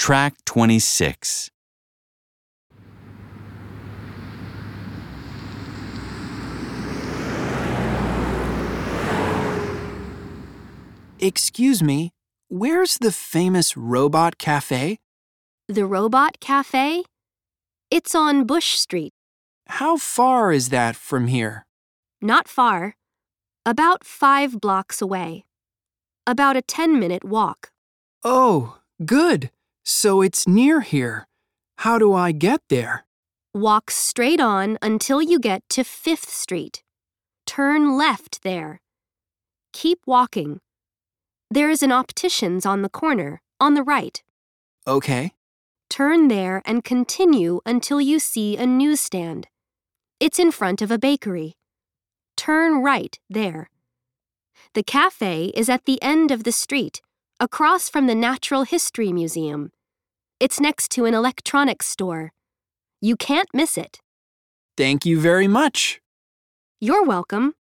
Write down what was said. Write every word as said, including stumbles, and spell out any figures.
Track twenty-six. Excuse me, where's the famous Robot Cafe? The Robot Cafe? It's on Bush Street. How far is that from here? Not far. About five blocks away. About a ten-minute walk. Oh, good. So it's near here. How do I get there? Walk straight on until you get to Fifth Street. Turn left there. Keep walking. There is an optician's on the corner, on the right. Okay. Turn there and continue until you see a newsstand. It's in front of a bakery. Turn right there. The cafe is at the end of the street, across from the Natural History Museum. It's next to an electronics store. You can't miss it. Thank you very much. You're welcome.